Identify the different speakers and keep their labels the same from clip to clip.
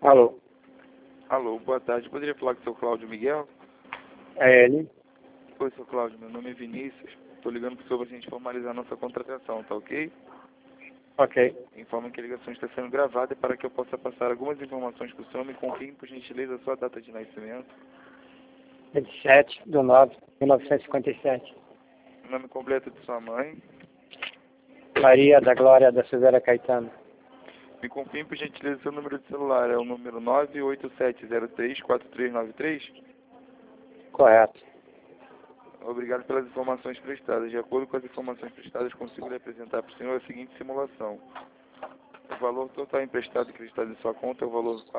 Speaker 1: Alô,
Speaker 2: Alô, boa tarde. Poderia falar com o seu Cláudio Miguel?
Speaker 1: é ele?
Speaker 2: Oi, seu Cláudio. Meu nome é Vinícius. Estou ligando sobre a gente formalizar nossa contratação, tá ok?
Speaker 1: Ok.
Speaker 2: Informa que a ligação está sendo gravada e para que eu possa passar algumas informações para o senhor, me confirme, por gentileza, a sua data de nascimento,
Speaker 1: 27/9/1957.
Speaker 2: o nome completo de sua mãe.
Speaker 1: Maria da Glória da Silveira Caetano.
Speaker 2: Me confirme, por gentileza, seu número de celular. É o número 987034393?
Speaker 1: Correto.
Speaker 2: Obrigado pelas informações prestadas. De acordo com as informações prestadas, consigo lhe apresentar para o senhor a seguinte simulação. O valor total emprestado e acreditado em sua conta é o valor de R$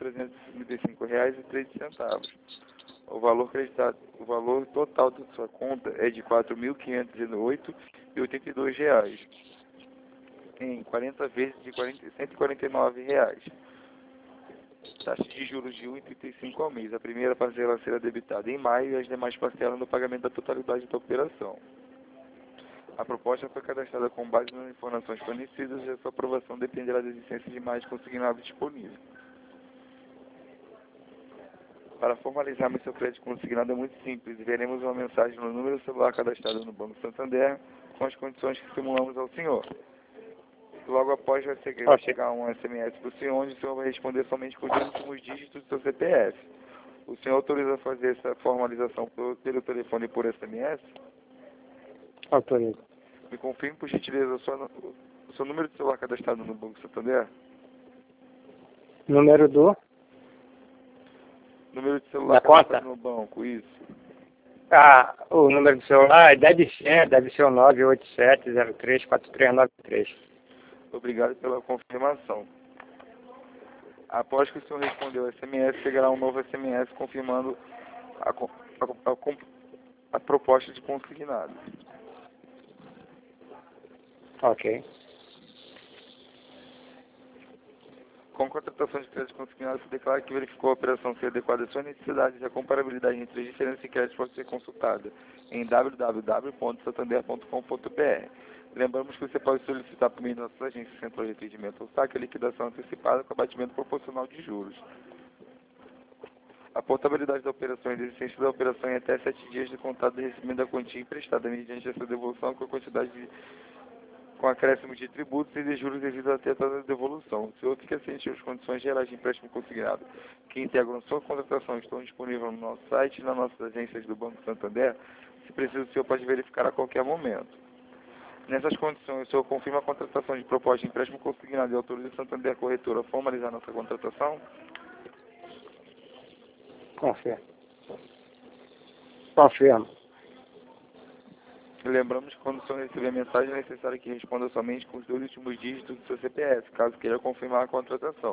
Speaker 2: 4.365,13. O valor total da sua conta é de R$ 4.508,82, em 40 vezes de R$ 149. Taxa de juros de 1,35 ao mês. A primeira parcela será debitada em maio e as demais parcelas no pagamento da totalidade da operação. A proposta foi cadastrada com base nas informações fornecidas e a sua aprovação dependerá da existência de mais consignado disponível. Para formalizarmos seu crédito consignado é muito simples. Veremos uma mensagem no número celular cadastrado no Banco Santander com as condições que simulamos ao senhor. Logo após vai chegar um SMS para o senhor, onde o senhor vai responder somente com os últimos dígitos do seu CPF. O senhor autoriza a fazer essa formalização pelo telefone e por SMS?
Speaker 1: Autorizo.
Speaker 2: Me confirme, por gentileza, o seu número de celular cadastrado no Banco Santander?
Speaker 1: Número do?
Speaker 2: Número de celular
Speaker 1: Da
Speaker 2: cadastrado
Speaker 1: conta?
Speaker 2: no banco, isso.
Speaker 1: O número do celular deve ser o 987034393.
Speaker 2: Obrigado pela confirmação. Após que o senhor respondeu o SMS, chegará um novo SMS confirmando a proposta de consignado.
Speaker 1: Ok.
Speaker 2: Com a contratação de crédito consignado, se declara que verificou a operação ser adequada às suas necessidades e a comparabilidade entre as diferentes créditos pode ser consultada em www.santander.com.br. Lembramos que você pode solicitar por meio de nossas agências central de atendimento ou saque a liquidação antecipada com abatimento proporcional de juros. A portabilidade da operação e a existência da operação em até 7 dias de contado de recebimento da quantia emprestada mediante essa devolução com a quantidade com acréscimos de tributos e de juros devido à toda devolução. O senhor fica ciente das condições gerais de empréstimo consignado que integram sua contratação estão disponíveis no nosso site e nas nossas agências do Banco Santander. Se preciso, o senhor pode verificar a qualquer momento. Nessas condições, o senhor confirma a contratação de proposta de empréstimo consignado e autoriza o Santander Corretora a formalizar nossa contratação?
Speaker 1: Confirmo.
Speaker 2: Lembramos que quando o senhor receber a mensagem é necessário que responda somente com os 2 últimos dígitos do seu CPF, caso queira confirmar a contratação.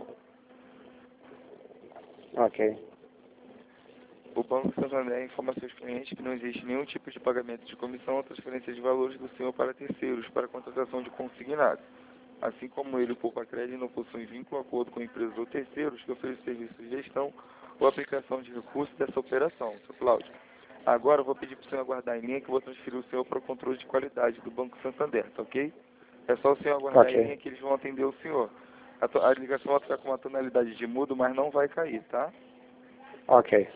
Speaker 1: Ok.
Speaker 2: O Banco Santander informa a seus clientes que não existe nenhum tipo de pagamento de comissão ou transferência de valores do senhor para terceiros para a contratação de consignado. Assim como ele, o Poupacred, não possui vínculo ou acordo com empresas ou terceiros que oferecem serviços de gestão ou aplicação de recursos dessa operação. Seu Cláudio. Agora eu vou pedir para o senhor aguardar em linha que eu vou transferir o senhor para o controle de qualidade do Banco Santander, tá ok? É só o senhor aguardar em linha que eles vão atender o senhor. A ligação vai ficar com uma tonalidade de mudo, mas não vai cair, tá?
Speaker 1: Ok.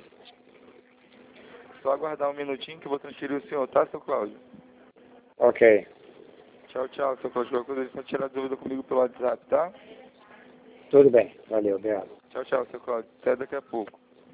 Speaker 2: Só aguardar um minutinho que eu vou transferir o senhor, tá, seu Cláudio?
Speaker 1: Ok.
Speaker 2: Tchau, tchau, seu Cláudio. Qualquer coisa, só tirar dúvida comigo pelo WhatsApp, tá?
Speaker 1: Tudo bem. Valeu, obrigado.
Speaker 2: Tchau, tchau, seu Cláudio. Até daqui a pouco.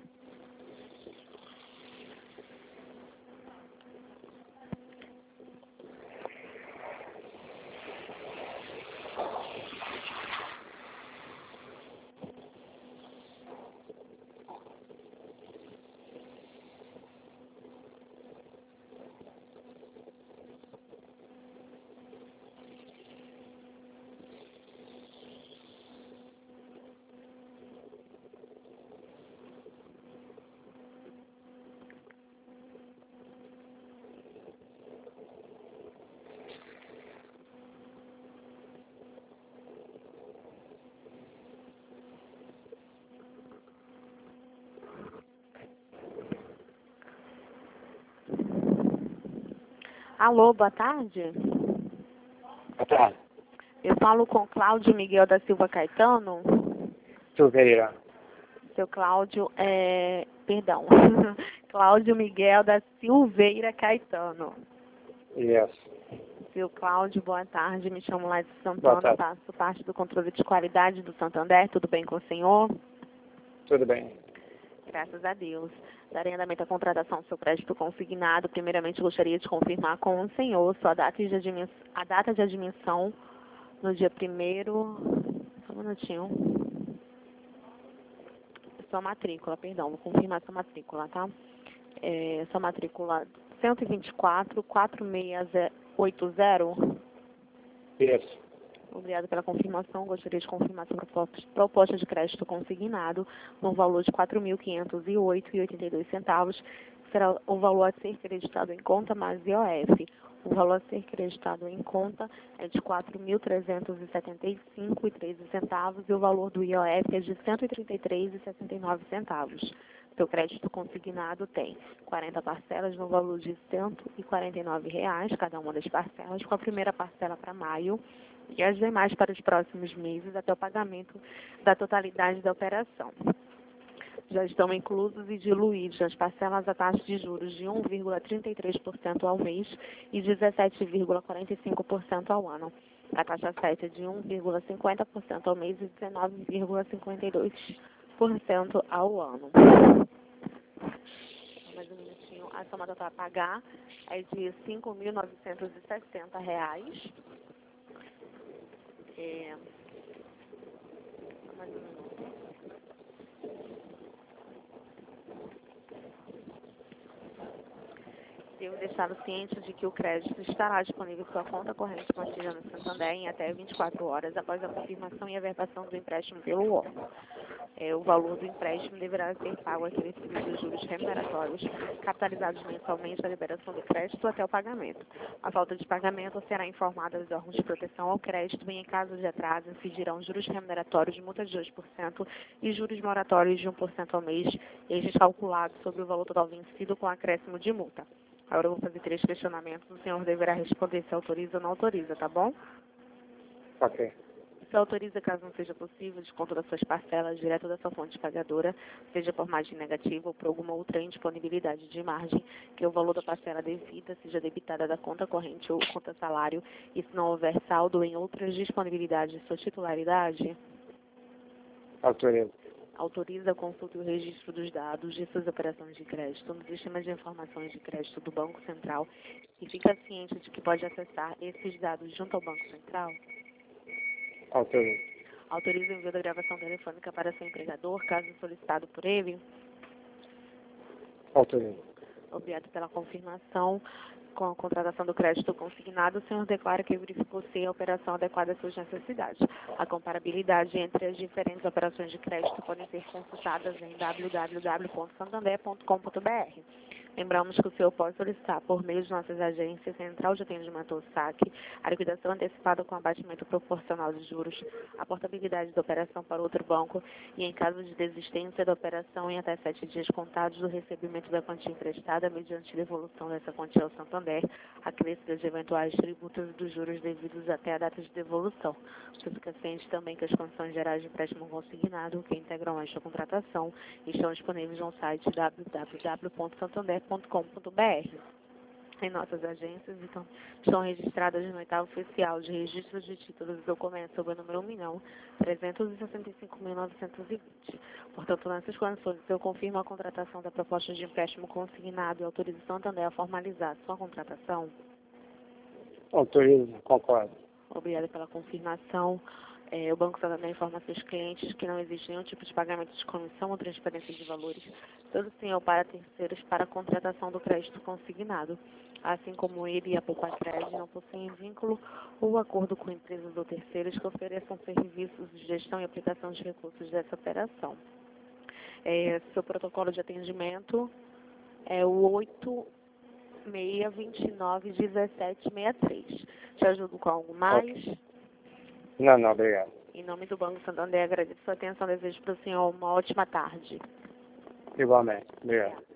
Speaker 3: Alô, boa tarde.
Speaker 1: Boa tarde.
Speaker 3: Eu falo com Cláudio Miguel da Silva Caetano.
Speaker 1: Silveira.
Speaker 3: Seu Cláudio, perdão, Cláudio Miguel da Silveira Caetano.
Speaker 1: Isso.
Speaker 3: Seu Cláudio, boa tarde, me chamo lá de
Speaker 1: Boa
Speaker 3: Santana,
Speaker 1: tarde.
Speaker 3: faço parte do controle de qualidade do Santander, tudo bem com o senhor?
Speaker 1: Tudo bem.
Speaker 3: Graças a Deus. Darei andamento à contratação do seu crédito consignado. Primeiramente, gostaria de confirmar com o senhor a data de admissão no dia 1º. Só um minutinho. Sua matrícula, perdão, vou confirmar sua matrícula, tá? Sua matrícula 124-4680.
Speaker 1: Isso.
Speaker 3: Obrigada pela confirmação. Gostaria de confirmar sua proposta de crédito consignado no valor de R$ 4.508,82. Será o valor a ser creditado em conta mais IOF. O valor a ser creditado em conta é de R$ 4.375,13 e o valor do IOF é de R$ 133,69. Seu crédito consignado tem 40 parcelas no valor de R$ 149, cada uma das parcelas, com a primeira parcela para maio e as demais para os próximos meses até o pagamento da totalidade da operação. Já estão inclusos e diluídos as parcelas a taxa de juros de 1,33% ao mês e 17,45% ao ano. A taxa 7 é de 1,50% ao mês e 19,52% ao ano. Mais um minutinho. A soma total a pagar é de R$ 5.960. Mais um minuto. Devo deixá-lo ciente de que o crédito estará disponível em sua conta corrente mantida no Santander em até 24 horas após a confirmação e averbação do empréstimo pelo órgão. O valor do empréstimo deverá ser pago acrescido dos juros remuneratórios, capitalizados mensalmente à liberação do crédito até o pagamento. A falta de pagamento será informada aos órgãos de proteção ao crédito e, em caso de atraso, incidirão juros remuneratórios de multa de 2% e juros moratórios de 1% ao mês, estes calculados sobre o valor total vencido com acréscimo de multa. Agora eu vou fazer 3 questionamentos. O senhor deverá responder se autoriza ou não autoriza, tá bom?
Speaker 1: Ok.
Speaker 3: Se autoriza, caso não seja possível, desconto das suas parcelas direto da sua fonte pagadora, seja por margem negativa ou por alguma outra indisponibilidade de margem, que o valor da parcela devida seja debitada da conta corrente ou conta salário, e se não houver saldo em outras disponibilidades de sua titularidade,
Speaker 1: Autorizo.
Speaker 3: autoriza a consulta e o registro dos dados de suas operações de crédito no sistema de informações de crédito do Banco Central e fica ciente de que pode acessar esses dados junto ao Banco Central?
Speaker 1: Autorizo.
Speaker 3: Autoriza o envio da gravação telefônica para seu empregador, caso solicitado por ele?
Speaker 1: Autorizo.
Speaker 3: Obrigado pela confirmação. Com a contratação do crédito consignado, o senhor declara que verificou se a operação adequada às suas necessidades. A comparabilidade entre as diferentes operações de crédito podem ser consultadas em www.santander.com.br. Lembramos que o senhor pode solicitar, por meio de nossas agências, Central de Atendimento ao Saque, a liquidação antecipada com abatimento proporcional de juros, a portabilidade da operação para outro banco e, em caso de desistência da operação, em até 7 dias contados do recebimento da quantia emprestada, mediante devolução dessa quantia ao Santander, acrescida de eventuais tributos dos juros devidos até a data de devolução. Você fica ciente também que as condições gerais de empréstimo consignado, que integram esta contratação, estão disponíveis no site www.santander.com.br. Em nossas agências estão registradas no oitavo oficial de registro de títulos e documentos sob o número 1.365.920. Portanto, nessas condições, eu confirmo a contratação da proposta de empréstimo consignado e autorizo o Santander a formalizar sua contratação.
Speaker 1: Autorizo. Concordo.
Speaker 3: Obrigada pela confirmação. O Banco Santander informa a seus clientes que não existe nenhum tipo de pagamento de comissão ou transferência de valores, todo sim ou para terceiros para a contratação do crédito consignado. Assim como ele e a Poupa-Crédito não possuem vínculo ou acordo com empresas ou terceiros que ofereçam serviços de gestão e aplicação de recursos dessa operação. Seu protocolo de atendimento é o 86291763. Te ajudo com algo mais?
Speaker 1: Ok. Não, obrigado.
Speaker 3: Em nome do Banco Santander, agradeço a sua atenção. Desejo para o senhor uma ótima tarde.
Speaker 1: Igualmente. Obrigado.